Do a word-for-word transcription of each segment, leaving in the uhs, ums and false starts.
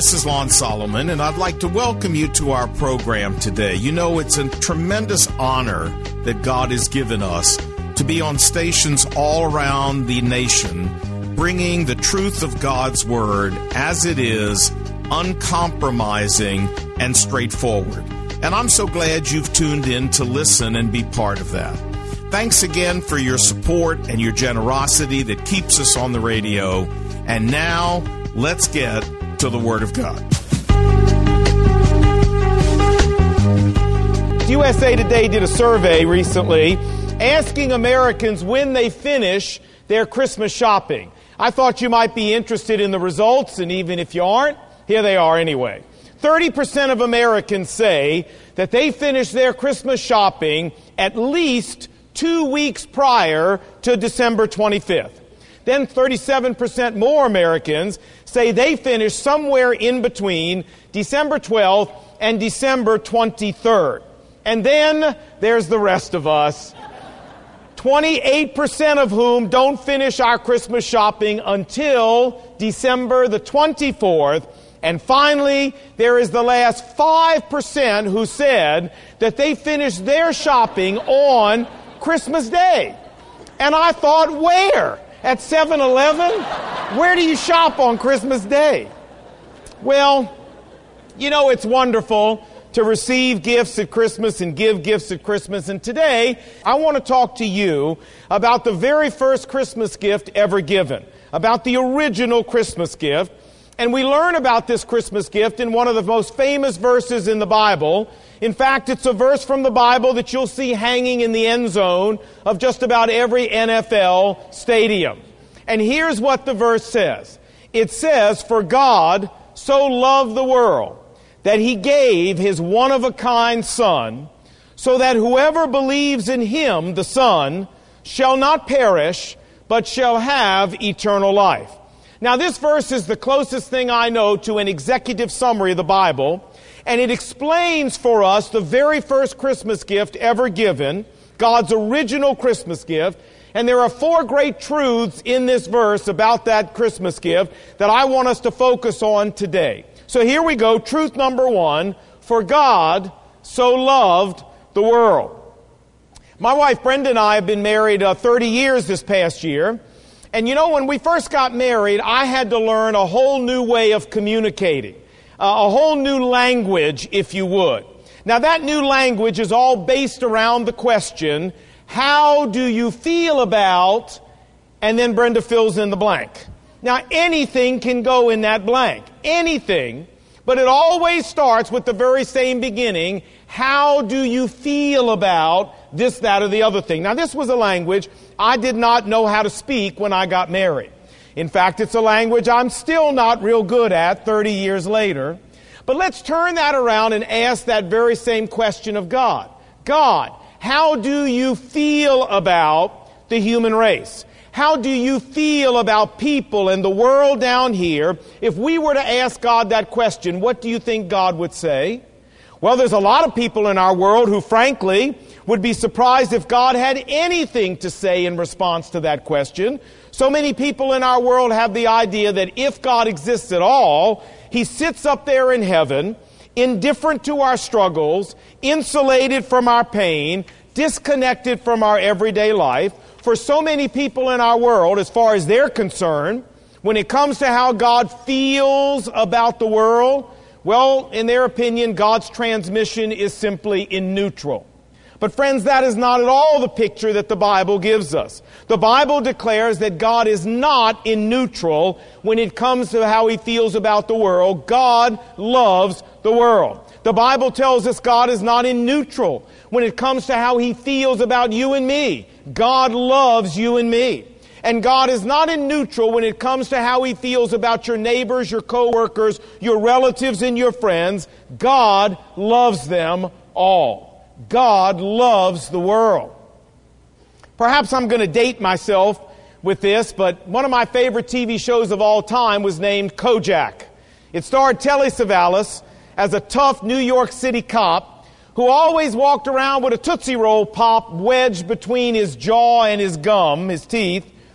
this is Lon Solomon, and I'd like to welcome you to our program today. You know, it's a tremendous honor that God has given us to be on stations all around the nation, bringing the truth of God's Word as it is, uncompromising and straightforward. And I'm so glad you've tuned in to listen and be part of that. Thanks again for your support and your generosity that keeps us on the radio. And now, let's get to the Word of God. U S A Today did a survey recently asking Americans when they finish their Christmas shopping. I thought you might be interested in the results, and even if you aren't, here they are anyway. thirty percent of Americans say that they finish their Christmas shopping at least two weeks prior to December twenty-fifth. Then thirty-seven percent more Americans say they finish somewhere in between December twelfth and December twenty-third. And then there's the rest of us, twenty-eight percent of whom don't finish our Christmas shopping until December the twenty-fourth. And finally, there is the last five percent who said that they finished their shopping on Christmas Day. And I thought, where? At seven eleven? Where do you shop on Christmas Day? Well, you know, it's wonderful to receive gifts at Christmas and give gifts at Christmas. And today, I want to talk to you about the very first Christmas gift ever given, about the original Christmas gift. And we learn about this Christmas gift in one of the most famous verses in the Bible. In fact, it's a verse from the Bible that you'll see hanging in the end zone of just about every N F L stadium. And here's what the verse says. It says, "For God so loved the world that He gave His one-of-a-kind Son, so that whoever believes in Him, the Son, shall not perish, but shall have eternal life." Now, this verse is the closest thing I know to an executive summary of the Bible, and it explains for us the very first Christmas gift ever given, God's original Christmas gift. And there are four great truths in this verse about that Christmas gift that I want us to focus on today. So here we go. Truth number one, for God so loved the world. My wife Brenda and I have been married uh, thirty years this past year. And you know, when we first got married, I had to learn a whole new way of communicating, uh, a whole new language, if you would. Now, that new language is all based around the question, how do you feel about, and then Brenda fills in the blank. Now, anything can go in that blank, anything, but it always starts with the very same beginning, how do you feel about this, that, or the other thing. Now, this was a language I did not know how to speak when I got married. In fact, it's a language I'm still not real good at thirty years later. But let's turn that around and ask that very same question of God. God, how do you feel about the human race? How do you feel about people and the world down here? If we were to ask God that question, what do you think God would say? Well, there's a lot of people in our world who, frankly, would be surprised if God had anything to say in response to that question. So many people in our world have the idea that if God exists at all, He sits up there in heaven, indifferent to our struggles, insulated from our pain, disconnected from our everyday life. For so many people in our world, as far as they're concerned, when it comes to how God feels about the world, well, in their opinion, God's transmission is simply in neutral. But friends, that is not at all the picture that the Bible gives us. The Bible declares that God is not in neutral when it comes to how He feels about the world. God loves the world. The Bible tells us God is not in neutral when it comes to how He feels about you and me. God loves you and me. And God is not in neutral when it comes to how He feels about your neighbors, your co-workers, your relatives, and your friends. God loves them all. God loves the world. Perhaps I'm going to date myself with this, but one of my favorite T V shows of all time was named Kojak. It starred Telly Savalas as a tough New York City cop who always walked around with a Tootsie Roll Pop wedged between his jaw and his gum, his teeth.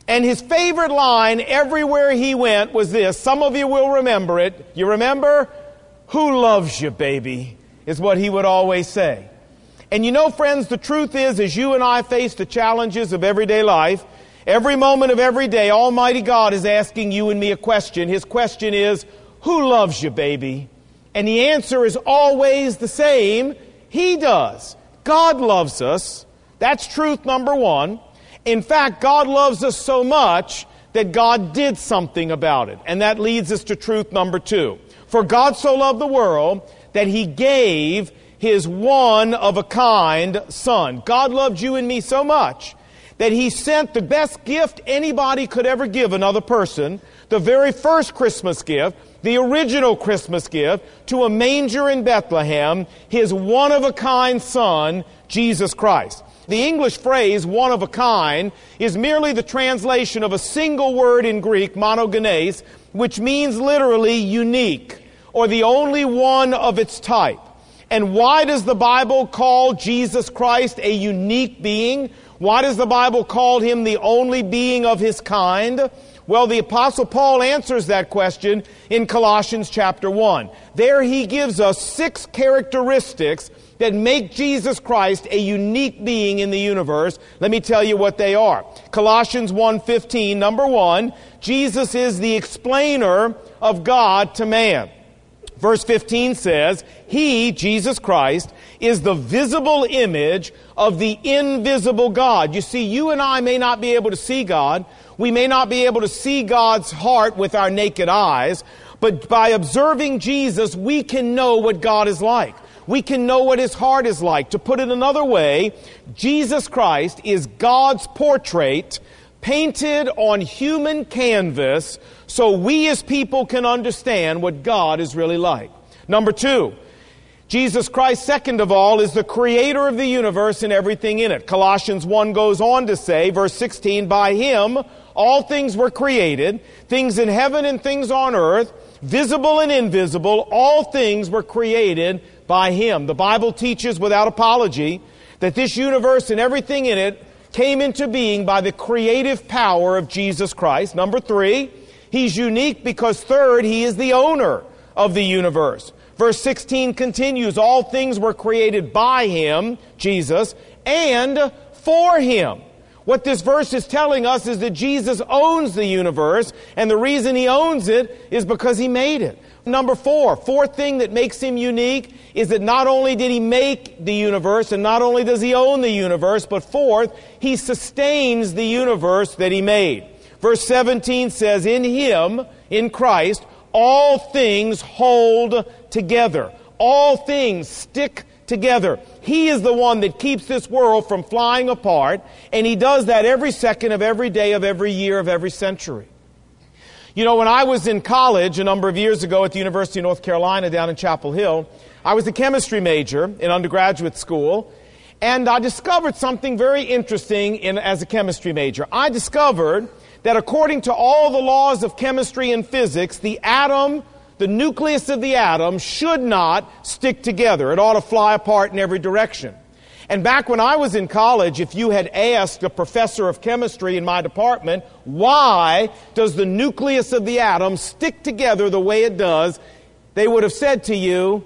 And his favorite line everywhere he went was this. Some of you will remember it. You remember? "Who loves you, baby?" is what he would always say. And you know, friends, the truth is, as you and I face the challenges of everyday life, every moment of every day, Almighty God is asking you and me a question. His question is, "Who loves you, baby?" And the answer is always the same. He does. God loves us. That's truth number one. In fact, God loves us so much that God did something about it. And that leads us to truth number two. For God so loved the world that He gave His one-of-a-kind Son. God loved you and me so much that He sent the best gift anybody could ever give another person, the very first Christmas gift, the original Christmas gift, to a manger in Bethlehem, His one-of-a-kind Son, Jesus Christ. The English phrase, one of a kind, is merely the translation of a single word in Greek, monogenes, which means literally unique, or the only one of its type. And why does the Bible call Jesus Christ a unique being? Why does the Bible call Him the only being of His kind? Well, the Apostle Paul answers that question in Colossians chapter one. There he gives us six characteristics that make Jesus Christ a unique being in the universe. Let me tell you what they are. Colossians one fifteen, number one, Jesus is the explainer of God to man. Verse fifteen says, He, Jesus Christ, is the visible image of the invisible God. You see, you and I may not be able to see God. We may not be able to see God's heart with our naked eyes, but by observing Jesus, we can know what God is like. We can know what His heart is like. To put it another way, Jesus Christ is God's portrait painted on human canvas so we as people can understand what God is really like. Number two, Jesus Christ, second of all, is the creator of the universe and everything in it. Colossians one goes on to say, verse sixteen, by Him all things were created, things in heaven and things on earth, visible and invisible, all things were created by Him. The Bible teaches without apology that this universe and everything in it came into being by the creative power of Jesus Christ. Number three, He's unique because third, He is the owner of the universe. Verse sixteen continues, all things were created by Him, Jesus, and for Him. What this verse is telling us is that Jesus owns the universe, and the reason He owns it is because He made it. Number four, fourth thing that makes Him unique is that not only did He make the universe, and not only does He own the universe, but fourth, He sustains the universe that He made. Verse seventeen says, in Him, in Christ, all things hold together. All things stick together. He is the one that keeps this world from flying apart, and He does that every second of every day of every year of every century. You know, when I was in college a number of years ago at the University of North Carolina down in Chapel Hill, I was a chemistry major in undergraduate school, and I discovered something very interesting in, as a chemistry major. I discovered that according to all the laws of chemistry and physics, the atom, the nucleus of the atom, should not stick together. It ought to fly apart in every direction. And back when I was in college, if you had asked a professor of chemistry in my department, why does the nucleus of the atom stick together the way it does, they would have said to you,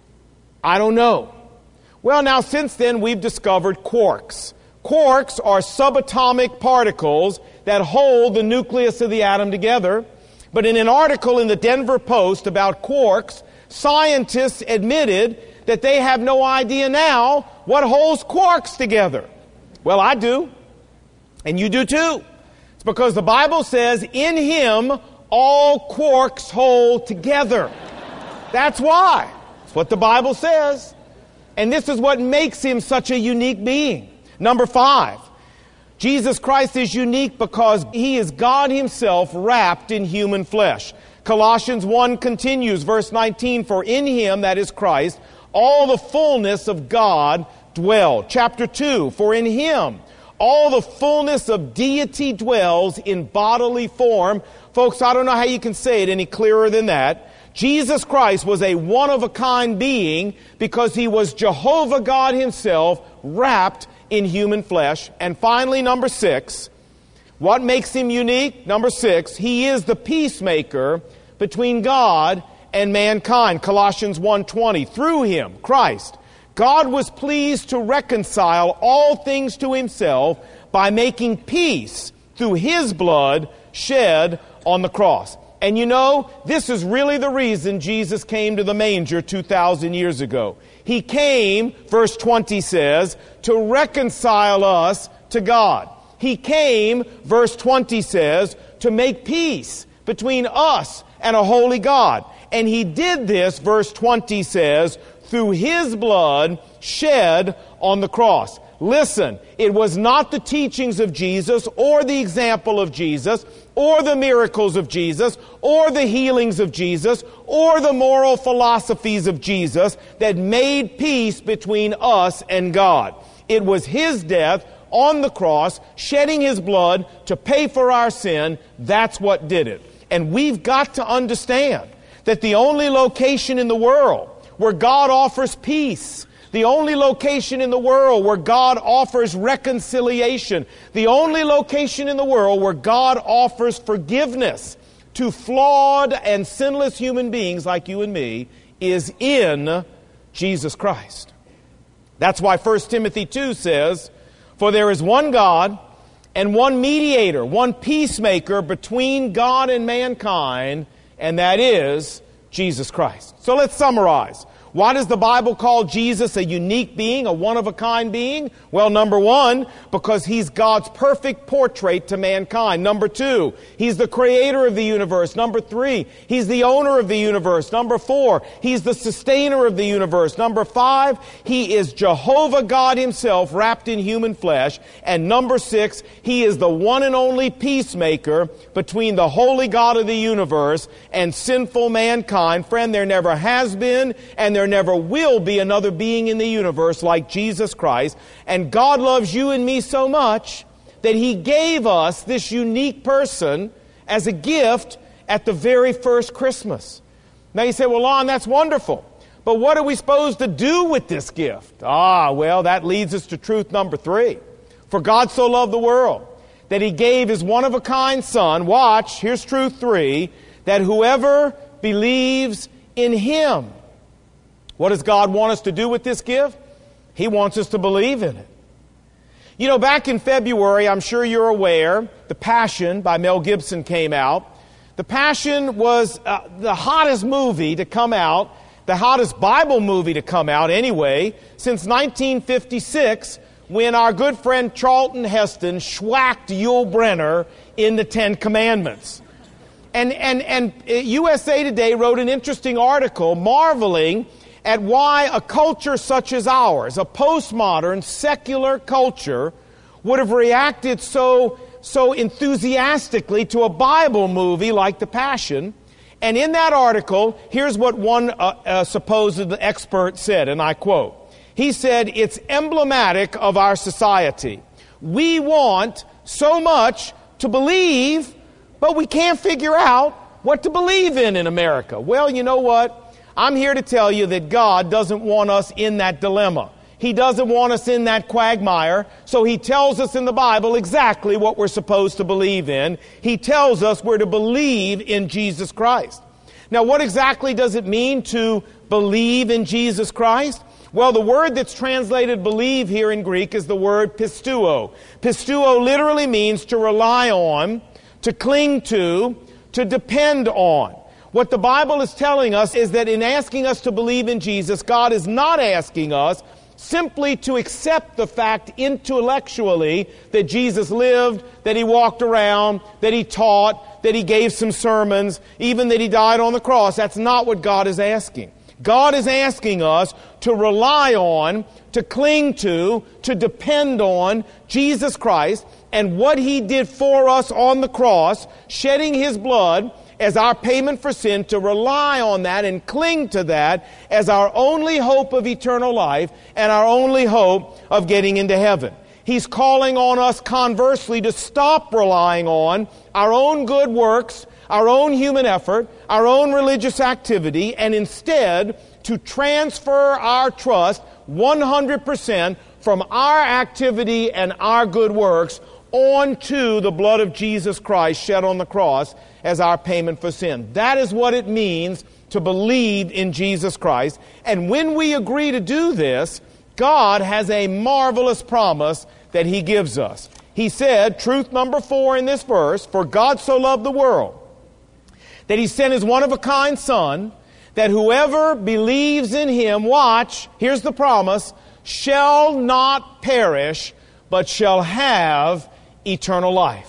I don't know. Well, now since then we've discovered quarks. Quarks are subatomic particles that hold the nucleus of the atom together. But in an article in the Denver Post about quarks, scientists admitted that they have no idea now what holds quarks together. Well, I do. And you do too. It's because the Bible says, in Him all quarks hold together. That's why. It's what the Bible says. And this is what makes Him such a unique being. Number five, Jesus Christ is unique because He is God Himself wrapped in human flesh. Colossians one continues, verse nineteen, for in Him, that is Christ, all the fullness of God dwelled. Chapter two, for in Him all the fullness of deity dwells in bodily form. Folks, I don't know how you can say it any clearer than that. Jesus Christ was a one-of-a-kind being because He was Jehovah God Himself wrapped in human flesh. And finally, number six, What makes him unique? Number six, he is the peacemaker between God and mankind. Colossians one twenty, through him, Christ, God was pleased to reconcile all things to himself by making peace through his blood shed on the cross. And you know, this is really the reason Jesus came to the manger two thousand years ago. He came, verse twenty says, to reconcile us to God. He came, verse twenty says, to make peace between us and a holy God. And he did this, verse twenty says, through his blood shed on the cross. Listen, it was not the teachings of Jesus or the example of Jesus or the miracles of Jesus or the healings of Jesus or the moral philosophies of Jesus that made peace between us and God. It was his death on the cross, shedding his blood to pay for our sin. That's what did it. And we've got to understand that the only location in the world where God offers peace, the only location in the world where God offers reconciliation, the only location in the world where God offers forgiveness to flawed and sinless human beings like you and me is in Jesus Christ. That's why First Timothy two says, for there is one God and one mediator, one peacemaker between God and mankind, and that is Jesus Christ. So let's summarize. Why does the Bible call Jesus a unique being, a one-of-a-kind being? Well, number one, because he's God's perfect portrait to mankind. Number two, he's the creator of the universe. Number three, he's the owner of the universe. Number four, he's the sustainer of the universe. Number five, he is Jehovah God himself wrapped in human flesh. And number six, he is the one and only peacemaker between the holy God of the universe and sinful mankind. Friend, there never has been and there There never will be another being in the universe like Jesus Christ. And God loves you and me so much that he gave us this unique person as a gift at the very first Christmas. Now you say, well, Lon, that's wonderful. But what are we supposed to do with this gift? Ah, well, that leads us to truth number three. For God so loved the world that he gave his one-of-a-kind Son, watch, here's truth three, that whoever believes in him. What does God want us to do with this gift? He wants us to believe in it. You know, back in February, I'm sure you're aware, The Passion by Mel Gibson came out. The Passion was uh, the hottest movie to come out, the hottest Bible movie to come out anyway, since nineteen fifty-six, when our good friend Charlton Heston schwacked Yul Brynner in the Ten Commandments. And, and, and U S A Today wrote an interesting article marveling at why a culture such as ours, a postmodern, secular culture, would have reacted so, so enthusiastically to a Bible movie like The Passion. And in that article, here's what one uh, uh, supposed expert said, and I quote. He said, it's emblematic of our society. We want so much to believe, but we can't figure out what to believe in in America. Well, you know what? I'm here to tell you that God doesn't want us in that dilemma. He doesn't want us in that quagmire, so he tells us in the Bible exactly what we're supposed to believe in. He tells us we're to believe in Jesus Christ. Now, what exactly does it mean to believe in Jesus Christ? Well, the word that's translated believe here in Greek is the word pisteuo. Pisteuo literally means to rely on, to cling to, to depend on. What the Bible is telling us is that in asking us to believe in Jesus, God is not asking us simply to accept the fact intellectually that Jesus lived, that he walked around, that he taught, that he gave some sermons, even that he died on the cross. That's not what God is asking. God is asking us to rely on, to cling to, to depend on Jesus Christ and what he did for us on the cross, shedding his blood as our payment for sin, to rely on that and cling to that as our only hope of eternal life and our only hope of getting into heaven. He's calling on us, conversely, to stop relying on our own good works, our own human effort, our own religious activity, and instead to transfer our trust one hundred percent from our activity and our good works onto the blood of Jesus Christ shed on the cross as our payment for sin. That is what it means to believe in Jesus Christ. And when we agree to do this, God has a marvelous promise that He gives us. He said, truth number four in this verse, for God so loved the world, that He sent His one-of-a-kind Son, that whoever believes in Him, watch, here's the promise, shall not perish, but shall have eternal life.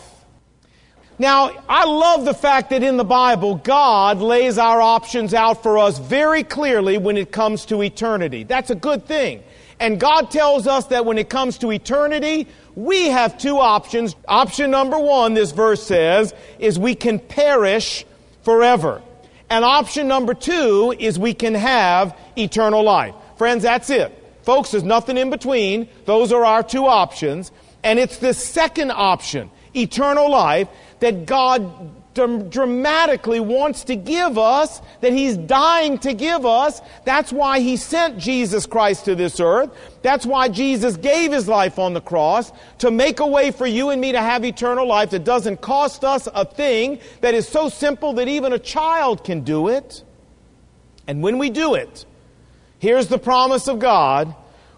Now, I love the fact that in the Bible, God lays our options out for us very clearly when it comes to eternity. That's a good thing. And God tells us that when it comes to eternity, we have two options. Option number one, this verse says, is we can perish forever. And option number two is we can have eternal life. Friends, that's it. Folks, there's nothing in between. Those are our two options. And it's the second option, eternal life, that God dramatically wants to give us, that He's dying to give us. That's why He sent Jesus Christ to this earth. That's why Jesus gave His life on the cross, to make a way for you and me to have eternal life that doesn't cost us a thing, that is so simple that even a child can do it. And when we do it, here's the promise of God,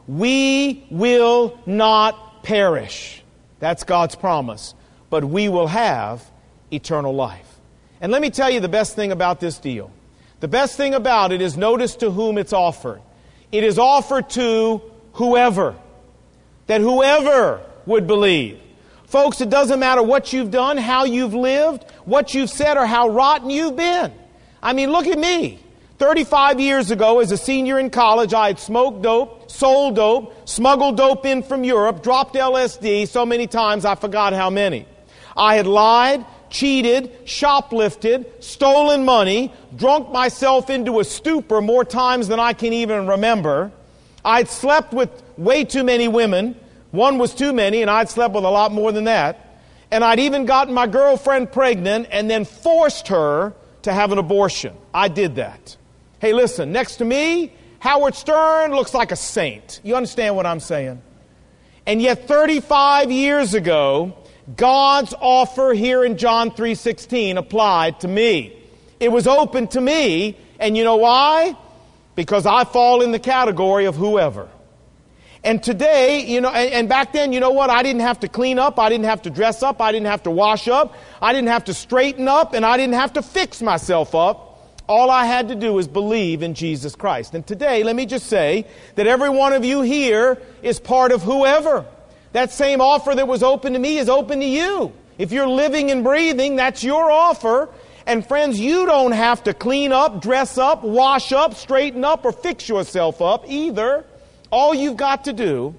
we will not perish. That's God's promise. But we will have eternal life. And let me tell you the best thing about this deal. The best thing about it is notice to whom it's offered. It is offered to whoever. That whoever would believe. Folks, it doesn't matter what you've done, how you've lived, what you've said, or how rotten you've been. I mean, look at me. thirty-five years ago, as a senior in college, I had smoked dope, sold dope, smuggled dope in from Europe, dropped L S D so many times I forgot how many. I had lied, cheated, shoplifted, stolen money, drunk myself into a stupor more times than I can even remember. I'd slept with way too many women. One was too many, and I'd slept with a lot more than that. And I'd even gotten my girlfriend pregnant and then forced her to have an abortion. I did that. Hey, listen, next to me, Howard Stern looks like a saint. You understand what I'm saying? And yet thirty-five years ago, God's offer here in John three sixteen applied to me. It was open to me, and you know why? Because I fall in the category of whoever. And today, you know, and, and back then, you know what? I didn't have to clean up, I didn't have to dress up, I didn't have to wash up, I didn't have to straighten up, and I didn't have to fix myself up. All I had to do is believe in Jesus Christ. And today, let me just say that every one of you here is part of whoever. That same offer that was open to me is open to you. If you're living and breathing, that's your offer. And friends, you don't have to clean up, dress up, wash up, straighten up, or fix yourself up either. All you've got to do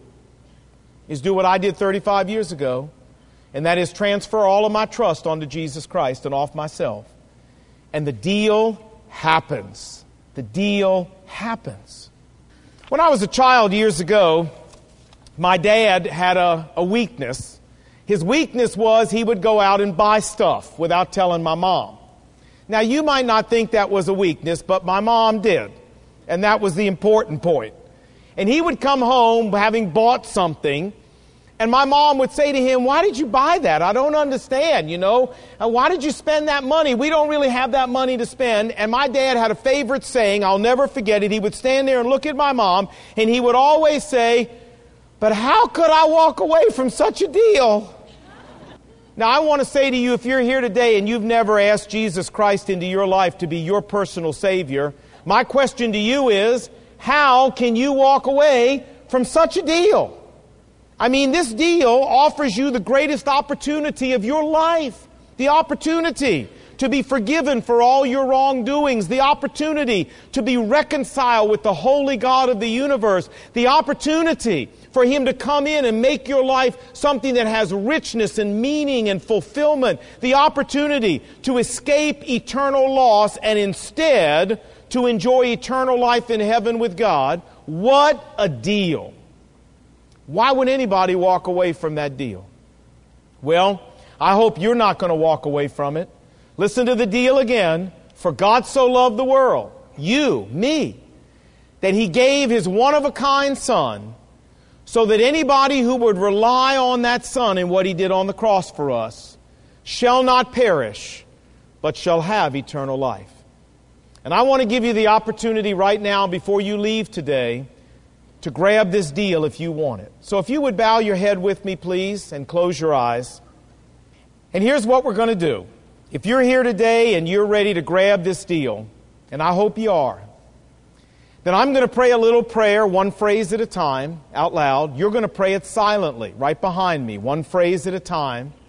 is do what I did thirty-five years ago, and that is transfer all of my trust onto Jesus Christ and off myself. And the deal happens. The deal happens. When I was a child years ago, my dad had a, a weakness. His weakness was he would go out and buy stuff without telling my mom. Now, you might not think that was a weakness, but my mom did. And that was the important point. And he would come home having bought something, and my mom would say to him, "Why did you buy that? I don't understand, you know. Why did you spend that money? We don't really have that money to spend." And my dad had a favorite saying, I'll never forget it. He would stand there and look at my mom, and he would always say, "But how could I walk away from such a deal?" Now, I want to say to you, if you're here today and you've never asked Jesus Christ into your life to be your personal Savior, my question to you is, how can you walk away from such a deal? I mean, this deal offers you the greatest opportunity of your life. The opportunity to be forgiven for all your wrongdoings. The opportunity to be reconciled with the holy God of the universe. The opportunity for Him to come in and make your life something that has richness and meaning and fulfillment. The opportunity to escape eternal loss and instead to enjoy eternal life in heaven with God. What a deal. Why would anybody walk away from that deal? Well, I hope you're not going to walk away from it. Listen to the deal again. For God so loved the world, you, me, that He gave His one-of-a-kind Son, so that anybody who would rely on that Son and what He did on the cross for us shall not perish, but shall have eternal life. And I want to give you the opportunity right now before you leave today to grab this deal if you want it. So if you would bow your head with me, please, and close your eyes. And here's what we're going to do. If you're here today and you're ready to grab this deal, and I hope you are, then I'm going to pray a little prayer, one phrase at a time, out loud. You're going to pray it silently, right behind me, one phrase at a time.